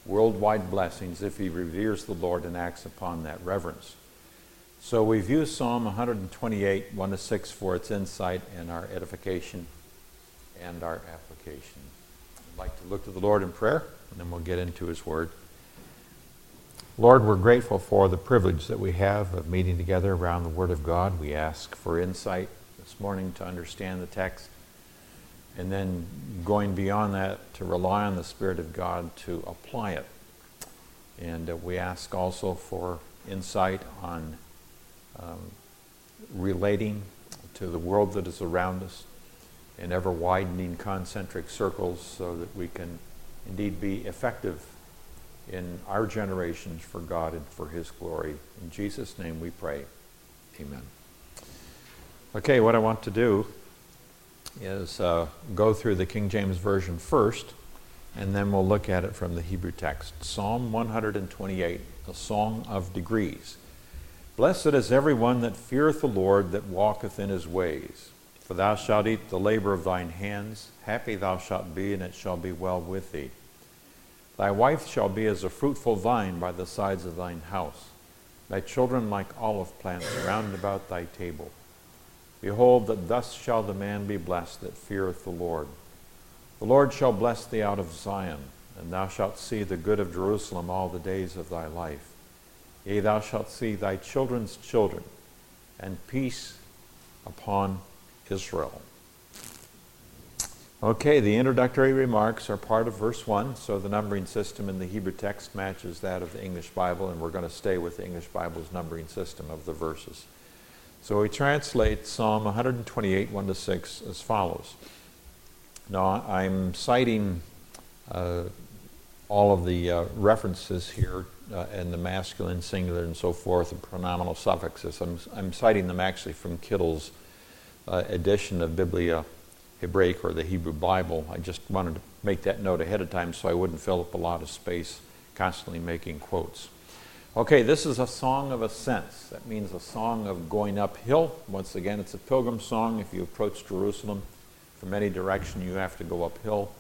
worldwide blessings if he reveres the Lord and acts upon that reverence. So we've used Psalm 128, 1-6 for its insight and our edification and our application. I'd like to look to the Lord in prayer, and then we'll get into his word. Lord, we're grateful for the privilege that we have of meeting together around the Word of God. We ask for insight this morning to understand the text, and then going beyond that to rely on the Spirit of God to apply it. And we ask also for insight on relating to the world that is around us in ever-widening concentric circles so that we can indeed be effective in our generations for God and for his glory. In Jesus' name we pray. Amen. Okay, what I want to do is go through the King James Version first, and then we'll look at it from the Hebrew text. Psalm 128, a song of degrees. Blessed is everyone that feareth the Lord, that walketh in his ways. For thou shalt eat the labor of thine hands. Happy thou shalt be, and it shall be well with thee. Thy wife shall be as a fruitful vine by the sides of thine house, thy children like olive plants round about thy table. Behold, that thus shall the man be blessed that feareth the Lord. The Lord shall bless thee out of Zion, and thou shalt see the good of Jerusalem all the days of thy life. Yea, thou shalt see thy children's children, and peace upon Israel. Okay, the introductory remarks are part of verse 1, so the numbering system in the Hebrew text matches that of the English Bible, and we're going to stay with the English Bible's numbering system of the verses. So we translate Psalm 128, 1-6 as follows. Now, I'm citing all of the references here in the masculine, singular, and so forth, and pronominal suffixes. I'm citing them actually from Kittle's edition of Biblia Hebraic, or the Hebrew Bible. I just wanted to make that note ahead of time so I wouldn't fill up a lot of space constantly making quotes. Okay, this is a song of ascents. That means a song of going uphill. Once again, it's a pilgrim song. If you approach Jerusalem from any direction, you have to go uphill.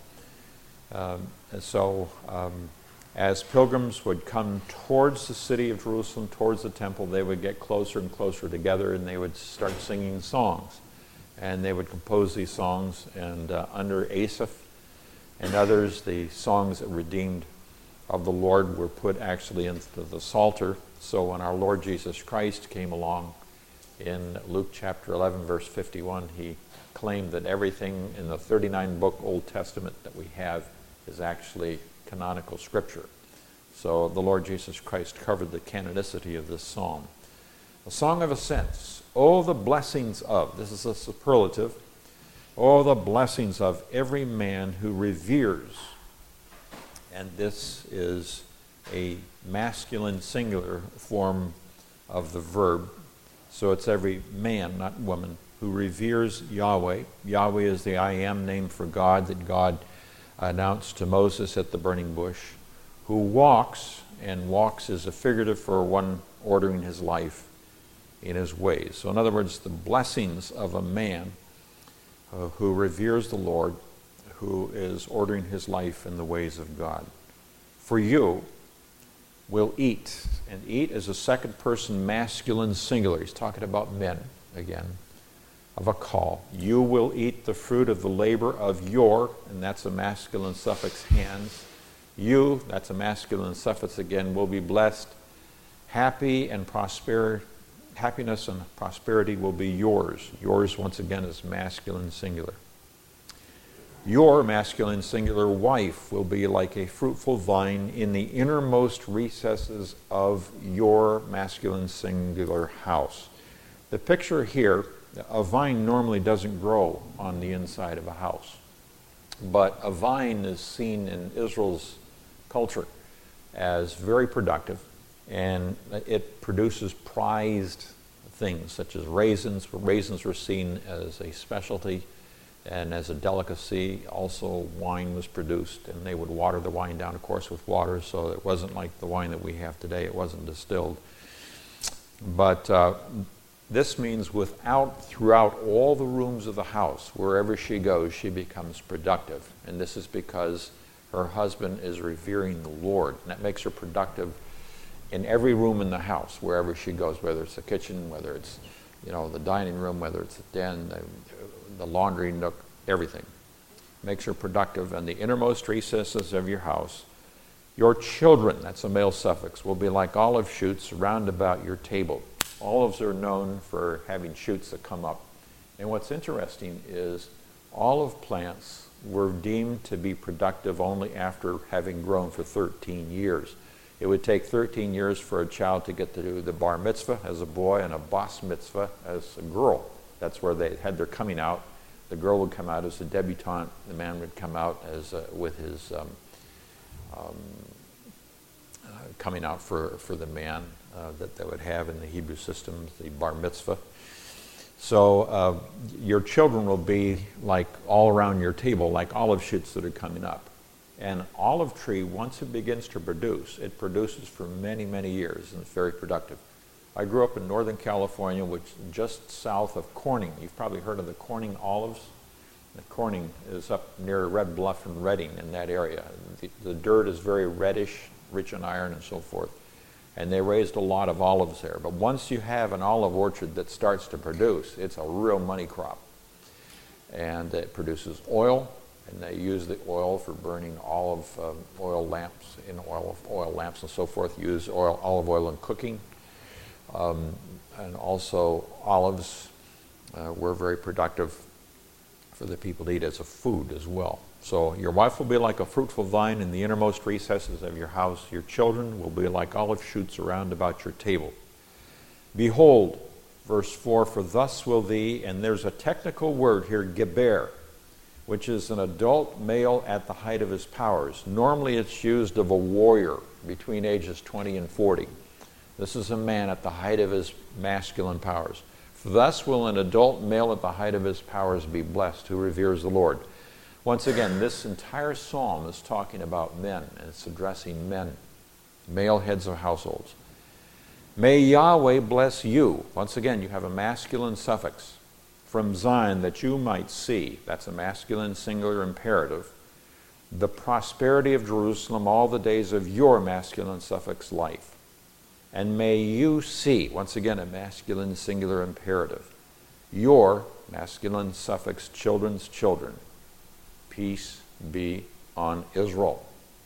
As pilgrims would come towards the city of Jerusalem, towards the temple, they would get closer and closer together, and they would start singing songs. And they would compose these songs, and under Asaph and others, the songs that redeemed of the Lord were put actually into the Psalter. So when our Lord Jesus Christ came along in Luke chapter 11, verse 51, he claimed that everything in the 39-book Old Testament that we have is actually canonical scripture. So the Lord Jesus Christ covered the canonicity of this psalm. A song of ascents. Oh, the blessings of, this is a superlative, oh, the blessings of every man who reveres. And this is a masculine singular form of the verb. So it's every man, not woman, who reveres Yahweh. Yahweh is the I am name for God that God announced to Moses at the burning bush. Who walks, and walks is a figurative for one ordering his life in his ways. So in other words, the blessings of a man who reveres the Lord, who is ordering his life in the ways of God. For you will eat, and eat is a second person masculine singular. He's talking about men again, of a call. You will eat the fruit of the labor of your, and that's a masculine suffix, hands. You, that's a masculine suffix again, will be blessed. Happy and prosperity. Happiness and prosperity will be yours. Yours, once again, is masculine singular. Your masculine singular wife will be like a fruitful vine in the innermost recesses of your masculine singular house. The picture here, a vine normally doesn't grow on the inside of a house, but a vine is seen in Israel's culture as very productive, and it produces prized things such as raisins. Raisins were seen as a specialty and as a delicacy. Also, wine was produced, and they would water the wine down, of course, with water, so it wasn't like the wine that we have today. It wasn't distilled. But this means throughout all the rooms of the house, wherever she goes, she becomes productive. And this is because her husband is revering the Lord. And that makes her productive in every room in the house, wherever she goes, whether it's the kitchen, whether it's, the dining room, whether it's the den, the laundry nook, everything. Makes her productive. And the innermost recesses of your house, your children, that's a male suffix, will be like olive shoots round about your table. Olives are known for having shoots that come up. And what's interesting is olive plants were deemed to be productive only after having grown for 13 years. It would take 13 years for a child to get to do the bar mitzvah as a boy and a bas mitzvah as a girl. That's where they had their coming out. The girl would come out as a debutante. The man would come out as with his coming out for the man that they would have in the Hebrew systems, the bar mitzvah. So your children will be like all around your table, like olive shoots that are coming up. An olive tree, once it begins to produce, it produces for many, many years, and it's very productive. I grew up in Northern California, which is just south of Corning. You've probably heard of the Corning olives. The Corning is up near Red Bluff and Redding in that area. The dirt is very reddish, rich in iron and so forth. And they raised a lot of olives there. But once you have an olive orchard that starts to produce, it's a real money crop. And it produces oil, and they use the oil for burning olive oil lamps, oil lamps and so forth. Use olive oil in cooking. And also olives were very productive for the people to eat as a food as well. So your wife will be like a fruitful vine in the innermost recesses of your house. Your children will be like olive shoots around about your table. Behold, verse 4, for thus will thee, and there's a technical word here, geber, which is an adult male at the height of his powers. Normally it's used of a warrior between ages 20 and 40. This is a man at the height of his masculine powers. For thus will an adult male at the height of his powers be blessed, who reveres the Lord. Once again, this entire psalm is talking about men, and it's addressing men, male heads of households. May Yahweh bless you. Once again, you have a masculine suffix. From Zion, that you might see, that's a masculine singular imperative, the prosperity of Jerusalem all the days of your masculine suffix life. And may you see, once again, a masculine singular imperative, your masculine suffix children's children. Peace be on Israel.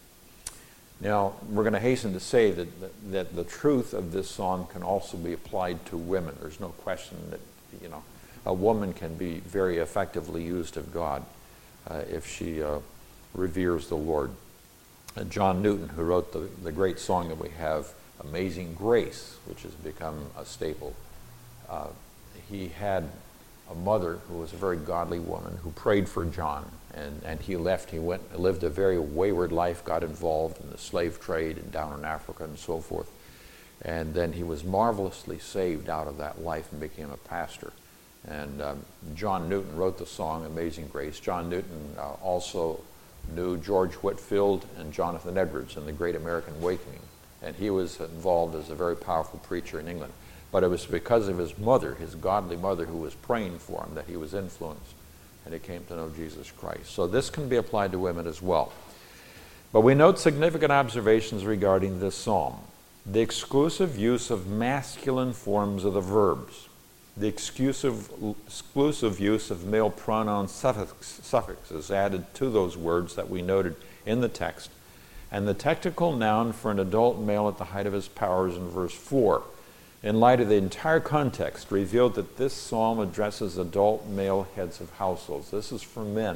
Now, we're going to hasten to say that the truth of this psalm can also be applied to women. There's no question that, a woman can be very effectively used of God if she reveres the Lord. John Newton, who wrote the great song that we have, Amazing Grace, which has become a staple, he had a mother who was a very godly woman who prayed for John, and he left. He lived a very wayward life, got involved in the slave trade and down in Africa and so forth. And then he was marvelously saved out of that life and became a pastor. And John Newton wrote the song Amazing Grace. John Newton also knew George Whitefield and Jonathan Edwards in the Great American Awakening. And he was involved as a very powerful preacher in England. But it was because of his mother, his godly mother, who was praying for him, that he was influenced and he came to know Jesus Christ. So this can be applied to women as well. But we note significant observations regarding this psalm. The exclusive use of masculine forms of the verbs. The exclusive use of male pronoun suffixes added to those words that we noted in the text. And the technical noun for an adult male at the height of his powers in verse 4. In light of the entire context, revealed that this psalm addresses adult male heads of households. This is for men.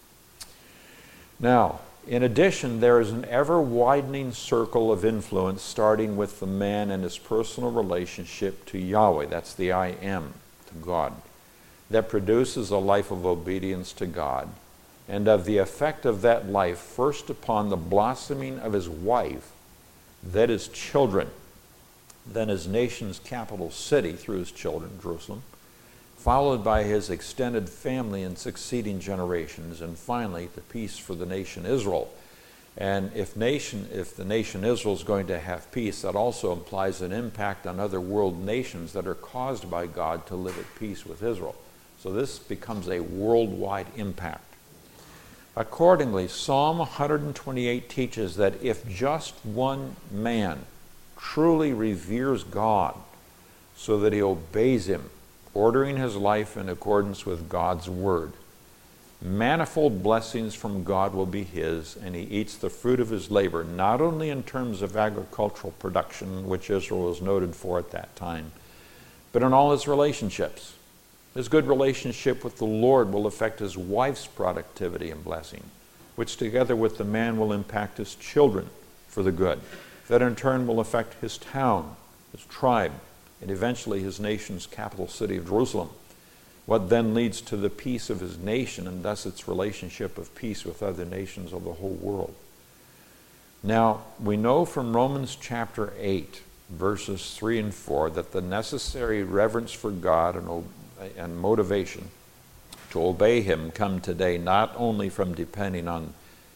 Now, in addition, there is an ever-widening circle of influence starting with the man and his personal relationship to Yahweh. That's the I am, to God, that produces a life of obedience to God, and of the effect of that life first upon the blossoming of his wife, that is children, then his nation's capital city through his children, Jerusalem, followed by his extended family in succeeding generations, and finally the peace for the nation Israel. And if the nation Israel is going to have peace, that also implies an impact on other world nations that are caused by God to live at peace with Israel. So this becomes a worldwide impact. Accordingly, Psalm 128 teaches that if just one man truly reveres God so that he obeys him, ordering his life in accordance with God's word, manifold blessings from God will be his, and he eats the fruit of his labor, not only in terms of agricultural production, which Israel was noted for at that time, but in all his relationships. His good relationship with the Lord will affect his wife's productivity and blessing, which together with the man will impact his children for the good. That in turn will affect his town, his tribe, and eventually his nation's capital city of Jerusalem. What then leads to the peace of his nation and thus its relationship of peace with other nations of the whole world. Now, we know from Romans chapter 8, verses 3 and 4, that the necessary reverence for God and motivation to obey him come today not only from depending on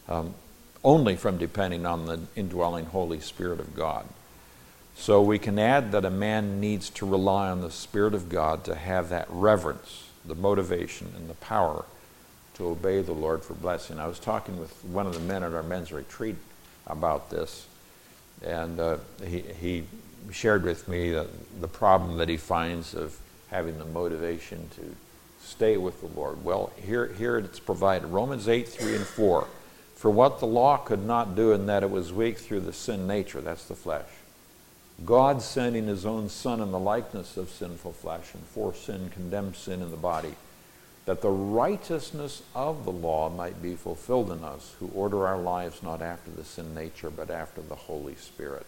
the indwelling Holy Spirit of God. So we can add that a man needs to rely on the Spirit of God to have that reverence, the motivation, and the power to obey the Lord for blessing. I was talking with one of the men at our men's retreat about this, and he shared with me the problem that he finds of having the motivation to stay with the Lord. Well, here it's provided. Romans 8, 3 and 4. For what the law could not do in that it was weak through the sin nature, that's the flesh, God sending his own Son in the likeness of sinful flesh, and for sin condemned sin in the body, that the righteousness of the law might be fulfilled in us, who order our lives not after the sin nature, but after the Holy Spirit.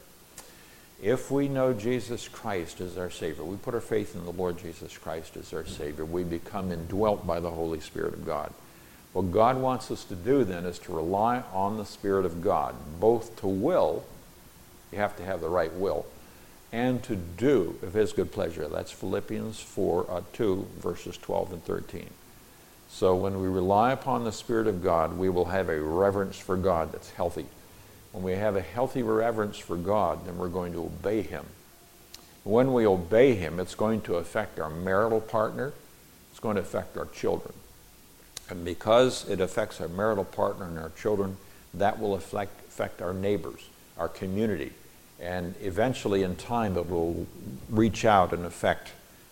If we know Jesus Christ as our Savior, we put our faith in the Lord Jesus Christ as our Savior, we become indwelt by the Holy Spirit of God. What God wants us to do then is to rely on the Spirit of God, both to will, you have to have the right will, and to do of his good pleasure. That's Philippians 2, verses 12 and 13. So when we rely upon the Spirit of God, we will have a reverence for God that's healthy. When we have a healthy reverence for God, then we're going to obey him. When we obey him, it's going to affect our marital partner. It's going to affect our children. And because it affects our marital partner and our children, that will affect our neighbors, our community. And eventually, in time, it will reach out and affect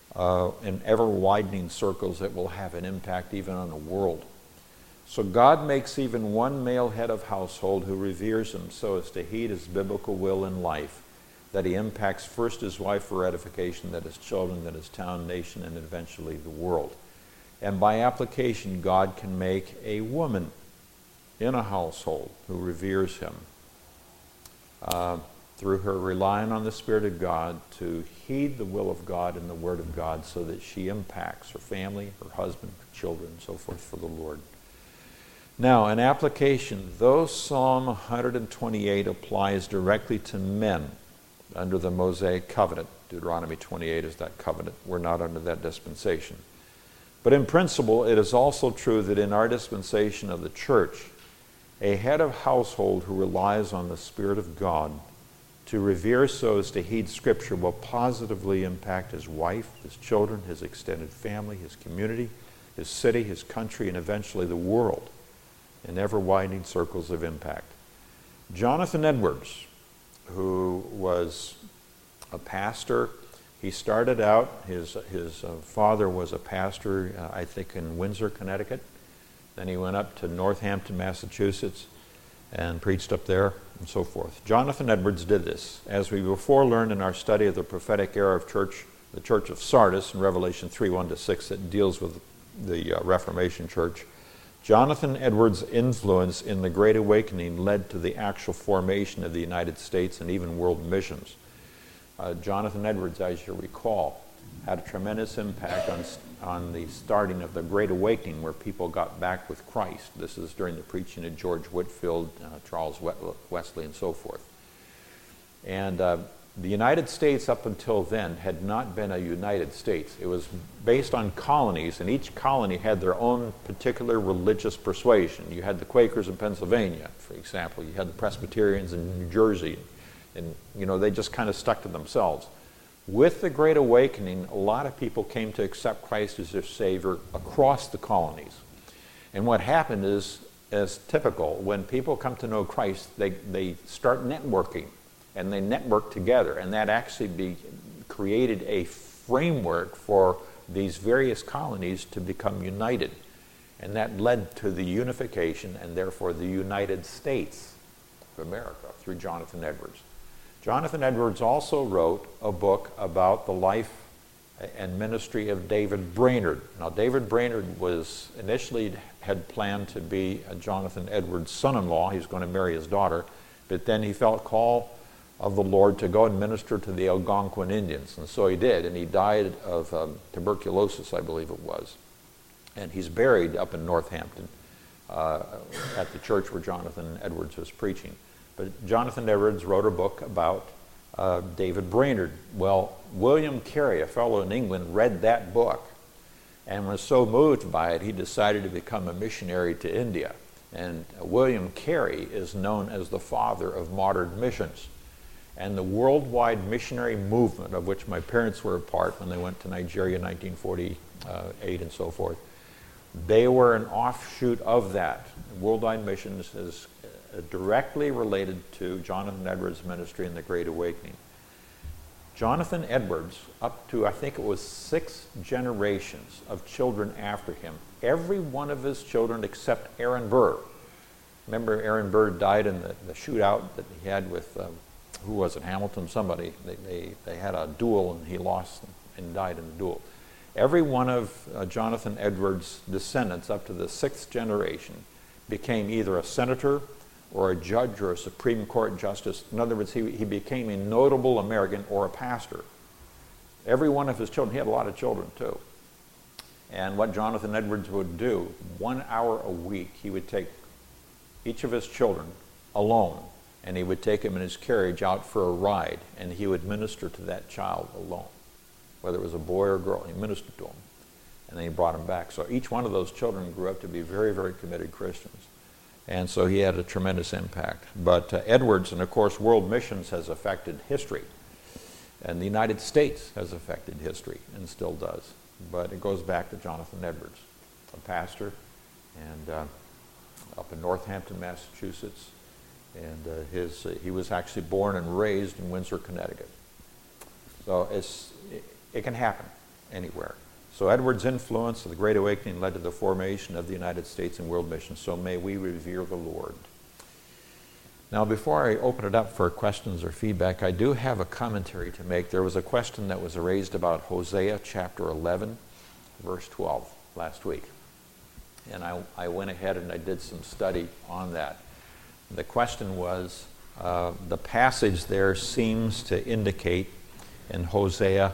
in ever-widening circles that will have an impact even on the world. So God makes even one male head of household who reveres him so as to heed his biblical will in life, that he impacts first his wife for edification, then his children, then his town, nation, and eventually the world. And by application, God can make a woman in a household who reveres him through her relying on the Spirit of God to heed the will of God and the Word of God, so that she impacts her family, her husband, her children, and so forth for the Lord. Now, in application, though Psalm 128 applies directly to men under the Mosaic covenant, Deuteronomy 28 is that covenant, we're not under that dispensation. But in principle, it is also true that in our dispensation of the church, a head of household who relies on the Spirit of God to revere so as to heed Scripture will positively impact his wife, his children, his extended family, his community, his city, his country, and eventually the world in ever-widening circles of impact. Jonathan Edwards, who was a pastor, he started out, his father was a pastor, I think in Windsor, Connecticut. Then he went up to Northampton, Massachusetts, and preached up there, and so forth. Jonathan Edwards did this. As we before learned in our study of the prophetic era of the church of Sardis in Revelation 3:1-6 that deals with the Reformation church, Jonathan Edwards' influence in the Great Awakening led to the actual formation of the United States and even world missions. Jonathan Edwards, as you recall, had a tremendous impact on the starting of the Great Awakening, where people got back with Christ. This is during the preaching of George Whitefield, Charles Wesley, and so forth. And the United States up until then had not been a United States. It was based on colonies, and each colony had their own particular religious persuasion. You had the Quakers in Pennsylvania, for example. You had the Presbyterians in New Jersey. And, they just kind of stuck to themselves. With the Great Awakening, a lot of people came to accept Christ as their Savior across the colonies. And what happened is as typical. When people come to know Christ, they start networking, and they network together, and that actually created a framework for these various colonies to become united. And that led to the unification and therefore the United States of America through Jonathan Edwards. Jonathan Edwards also wrote a book about the life and ministry of David Brainerd. Now, David Brainerd was initially had planned to be Jonathan Edwards' son-in-law. He was going to marry his daughter, but then he felt call of the Lord to go and minister to the Algonquin Indians, and so he did, and he died of tuberculosis, I believe it was. And he's buried up in Northampton at the church where Jonathan Edwards was preaching. But Jonathan Edwards wrote a book about David Brainerd. Well, William Carey, a fellow in England, read that book and was so moved by it, he decided to become a missionary to India. And William Carey is known as the father of modern missions. And the worldwide missionary movement, of which my parents were a part when they went to Nigeria in 1948 and so forth, they were an offshoot of that. Worldwide missions is directly related to Jonathan Edwards' ministry in the Great Awakening. Jonathan Edwards, up to I think it was 6 generations of children after him, every one of his children except Aaron Burr. Remember Aaron Burr died in the shootout that he had with, who was it, Hamilton, somebody. They had a duel and he lost and died in the duel. Every one of Jonathan Edwards' descendants up to the 6th generation became either a senator or a judge or a Supreme Court justice. In other words, he became a notable American or a pastor. Every one of his children, he had a lot of children too. And what Jonathan Edwards would do, 1 hour a week, he would take each of his children alone, and he would take him in his carriage out for a ride, and he would minister to that child alone. Whether it was a boy or a girl, he ministered to him. And then he brought him back. So each one of those children grew up to be very, very committed Christians. And so he had a tremendous impact. But Edwards, and of course world missions has affected history. And the United States has affected history and still does. But it goes back to Jonathan Edwards, a pastor, and up in Northampton, Massachusetts. And he was actually born and raised in Windsor, Connecticut. So it can happen anywhere. So Edwards' influence of the Great Awakening led to the formation of the United States and world missions. So may we revere the Lord. Now, before I open it up for questions or feedback, I do have a commentary to make. There was a question that was raised about Hosea chapter 11, verse 12 last week. And I went ahead and I did some study on that. The question was, the passage there seems to indicate in Hosea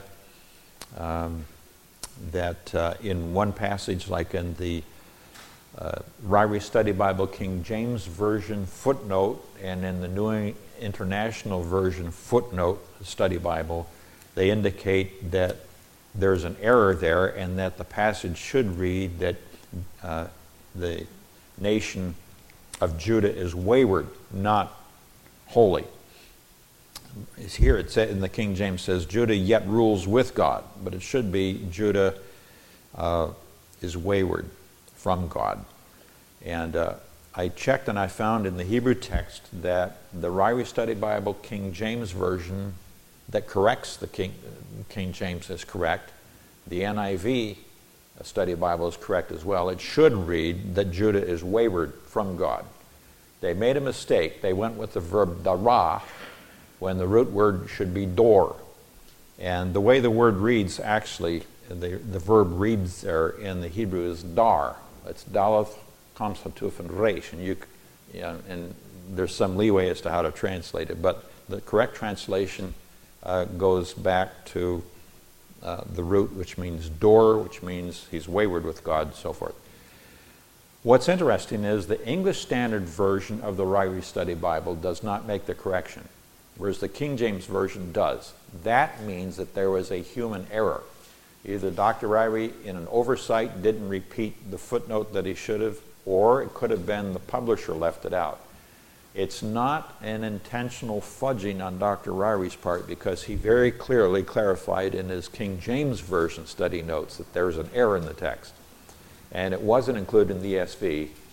that in one passage, like in the Ryrie Study Bible King James Version footnote, and in the New International Version footnote Study Bible, they indicate that there's an error there and that the passage should read that the nation of Judah is wayward, not holy. Here it says in the King James says Judah yet rules with God, but it should be Judah is wayward from God. And I checked and I found in the Hebrew text that the Ryrie Study Bible King James Version that corrects the King James is correct. The NIV Study Bible is correct as well. It should read that Judah is wayward from God. They made a mistake. They went with the verb dara when the root word should be dor. And the way the word reads, actually, the verb reads there in the Hebrew is dar. It's daleth, kamsatuf, and resh. And there's some leeway as to how to translate it. But the correct translation goes back to the root, which means dor, which means he's wayward with God, and so forth. What's interesting is the English Standard Version of the Ryrie Study Bible does not make the correction, whereas the King James Version does. That means that there was a human error. Either Dr. Ryrie, in an oversight, didn't repeat the footnote that he should have, or it could have been the publisher left it out. It's not an intentional fudging on Dr. Ryrie's part, because he very clearly clarified in his King James Version study notes that there's an error in the text. And it wasn't included in the ESV,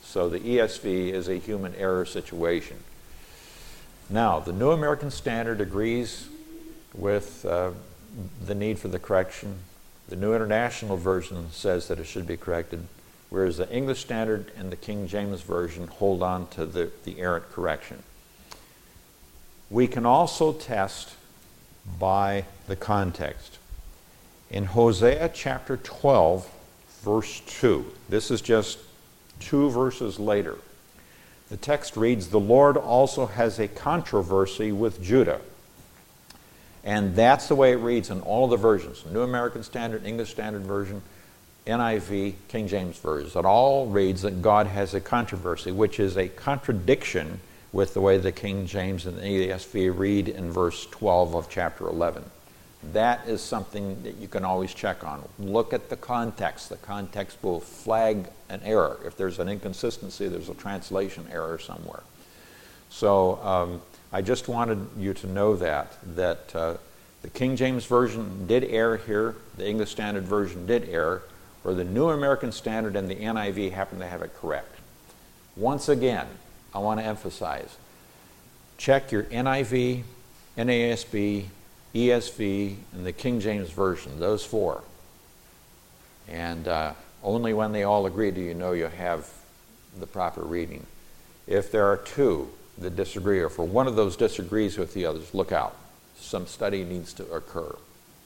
So the ESV is a human error situation. Now, the New American Standard agrees with the need for the correction. The New International Version says that it should be corrected, whereas the English Standard and the King James Version hold on to the errant correction. We can also test by the context. In Hosea chapter 12, verse 2, this is just 2 verses later, the text reads, "The Lord also has a controversy with Judah." And that's the way it reads in all of the versions. New American Standard, English Standard Version, NIV, King James Version. It all reads that God has a controversy, which is a contradiction with the way the King James and the ESV read in verse 12 of chapter 11. That is something that you can always check on. Look at the context. The context will flag an error. If there's an inconsistency, there's a translation error somewhere. So I just wanted you to know that the King James Version did err here, the English Standard Version did err, where the New American Standard and the NIV happen to have it correct. Once again, I want to emphasize, check your NIV, NASB, ESV, and the King James Version, those 4. And only when they all agree do you know you have the proper reading. If there are 2 that disagree, or for one of those disagrees with the others, look out. Some study needs to occur.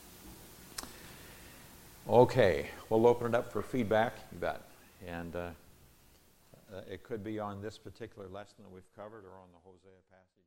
Okay, we'll open it up for feedback, you bet. And it could be on this particular lesson that we've covered or on the Hosea passage.